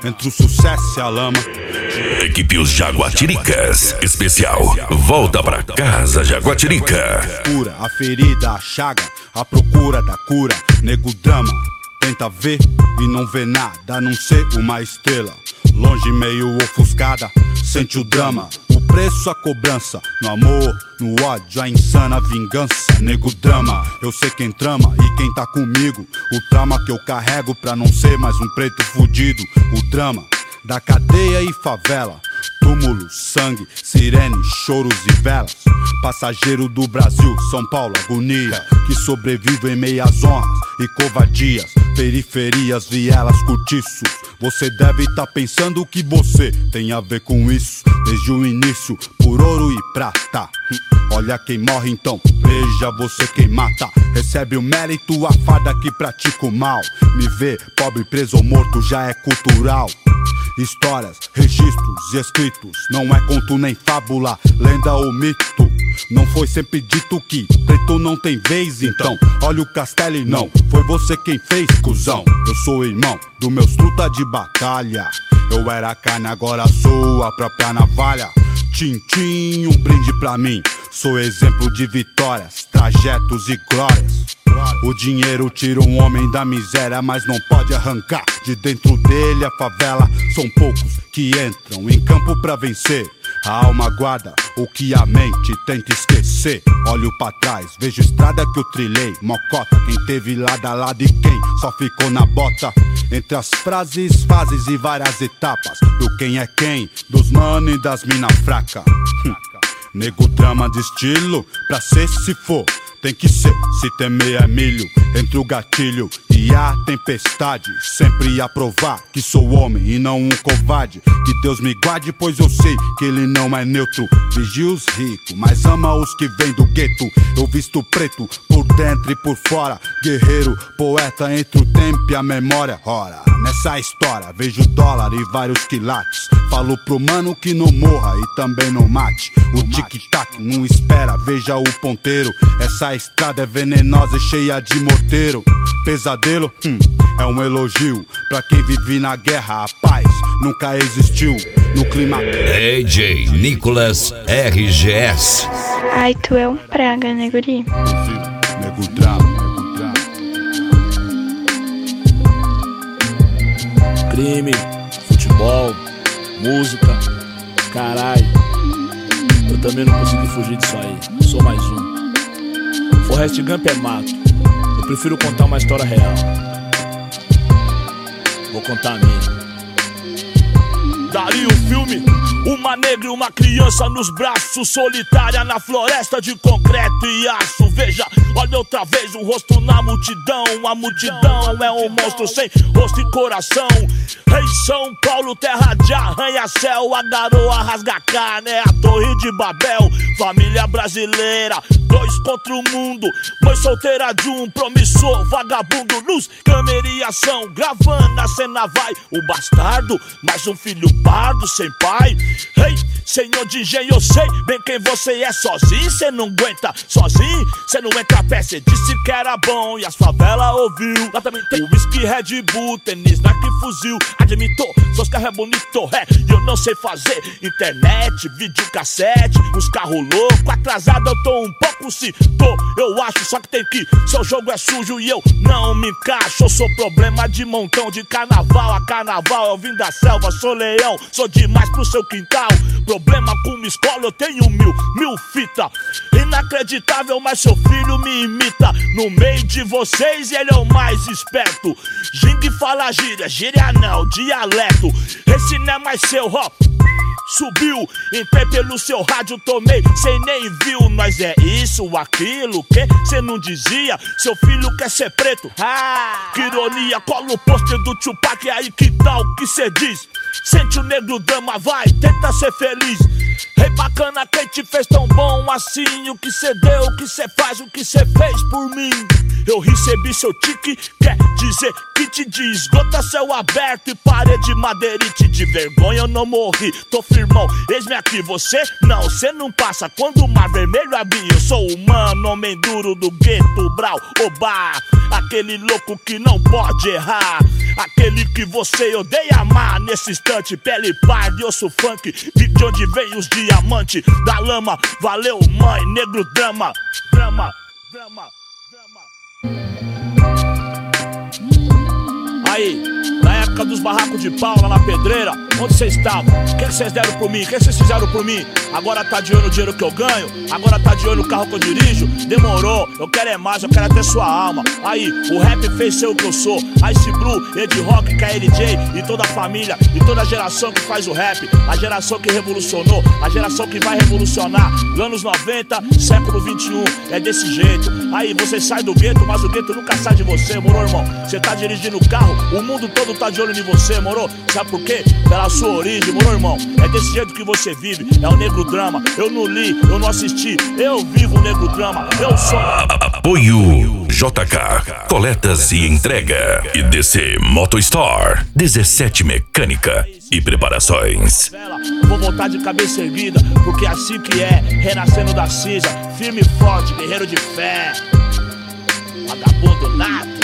entre o sucesso e a lama. Equipe Os Jaguatiricas, especial Volta Pra Casa Jaguatirica. Cura a ferida, a chaga, a procura da cura. Nego drama, tenta ver e não vê nada a não ser uma estrela. Longe, meio ofuscada, sente o drama. O preço, a cobrança, no amor, no ódio, a insana vingança. Nego drama, eu sei quem trama e quem tá comigo. O trauma que eu carrego pra não ser mais um preto fudido. O drama da cadeia e favela, túmulo, sangue, sirene, choros e velas. Passageiro do Brasil, São Paulo, agonia, que sobrevive em meias honras e covardias. Periferias, vielas, cortiços. Você deve tá pensando que você tem a ver com isso. Desde o início, por ouro e prata. Olha quem morre então, veja você quem mata. Recebe o mérito, a farda que pratica o mal. Me ver pobre, preso ou morto já é cultural. Histórias, registros e escritos, não é conto nem fábula, lenda ou mito. Não foi sempre dito que preto não tem vez, então olha o castelo e não foi você quem fez, cuzão. Eu sou irmão dos meus truta de batalha. Eu era carne, agora sou a própria navalha. Tintim, um brinde pra mim. Sou exemplo de vitórias, trajetos e glórias. O dinheiro tira um homem da miséria, mas não pode arrancar de dentro dele a favela. São poucos que entram em campo pra vencer. A alma guarda o que a mente tenta esquecer. Olho pra trás, vejo estrada que eu trilhei. Mocota, quem teve lado a lado e quem só ficou na bota. Entre as frases, fases e várias etapas do quem é quem, dos mano e das mina fraca. Nego drama de estilo, pra ser se for tem que ser, se temer é milho. Entre o gatilho e a tempestade, sempre a provar que sou homem e não um covarde. Que Deus me guarde, pois eu sei que ele não é neutro. Vigia os ricos, mas ama os que vêm do gueto. Eu visto preto por dentro e por fora. Guerreiro, poeta entre o tempo e a memória. Ora, nessa história vejo dólar e vários quilates. Falo pro mano que não morra e também não mate. O tic-tac não espera, veja o ponteiro. Essa estrada é venenosa e cheia de morteiro. Pesadelo, é um elogio pra quem vive na guerra. A paz nunca existiu no clima. DJ Nicolas RGS. Ai, tu é um praga, né, guri? Nego drama. Crime, futebol, música, caralho. Eu também não consegui fugir disso aí, sou mais um. Forrest Gump é mato, eu prefiro contar uma história real. Vou contar a minha. Daria o filme, uma negra e uma criança nos braços, solitária na floresta de concreto e aço. Veja, olha outra vez um rosto na multidão. A multidão é um monstro sem rosto e coração. Rei São Paulo, terra de arranha-céu. A garoa rasga carne, é a torre de Babel. Família brasileira, dois contra o mundo. Mãe solteira de um promissor vagabundo. Luz, câmera e ação, gravando a cena vai. O bastardo, mais um filho pardo sem pai. Ei, senhor de engenho, eu sei bem quem você é. Sozinho cê não aguenta, sozinho cê não entra a pé. Cê disse que era bom e as favelas ouviu. Lá também tem whisky, Red Bull, tênis, Nike, fuzil. Admitou, seus carros é bonito, e eu não sei fazer internet, videocassete, uns carros loucos. Atrasado eu tô um pouco, se tô, eu acho. Só que tem que, seu jogo é sujo e eu não me encaixo. Eu sou problema de montão, de carnaval a carnaval. Eu vim da selva, sou leão, sou demais pro seu quintal. Problema com uma escola, eu tenho mil fita. Inacreditável, mas seu filho me imita. No meio de vocês ele é o mais esperto. Gingue fala gíria, gíria não, dialeto. Esse não é mais seu, ó. Subiu, entrei pelo seu rádio, tomei, cê nem viu. Nós é isso, aquilo, que cê não dizia. Seu filho quer ser preto, que ironia. Cola o pôster do Tupac, é aí que tal que cê diz. Sente o negro drama, vai, tenta ser feliz. Rei bacana, quem te fez tão bom assim? O que cê deu, o que cê faz, o que cê fez por mim? Eu recebi seu tique, quer dizer que te diz. Gota céu aberto e parede madeirite. De vergonha eu não morri, tô firmão, eis-me aqui. Você não, cê não passa quando o mar vermelho abrir. Eu sou humano, homem duro do gueto, brau, obá. Aquele louco que não pode errar. aquele que você odeia amar. Nesse instante, pele parda e osso funk, de onde vem os diamantes da lama. Valeu, mãe, negro drama. Drama, drama, drama. Aí, na época dos barracos de pau lá na pedreira, onde vocês estavam? O que vocês deram por mim? O que vocês fizeram por mim? Agora tá de olho no dinheiro que eu ganho? Agora tá de olho no carro que eu dirijo? Demorou, eu quero é mais, eu quero até sua alma. Aí, o rap fez ser o que eu sou. Ice Blue, Ed Rock, KLJ e toda a família e toda a geração que faz o rap. A geração que revolucionou, a geração que vai revolucionar. Anos 90, século 21, é desse jeito. Aí você sai do gueto, mas o gueto nunca sai de você, moro, irmão? Você tá dirigindo o carro, o mundo todo tá de olho em você, moro? Sabe por quê? Pela sua origem, moro, irmão? É desse jeito que você vive, é o negro drama. Eu não li, eu não assisti, eu vivo o negro drama. Eu sou... Apoio JK, coletas e entrega. E DC Moto Store, 17 Mecânica e preparações. Vou voltar de cabeça erguida, porque assim que é, renascendo da cinza, firme e forte, guerreiro de fé. Vagabundo nada.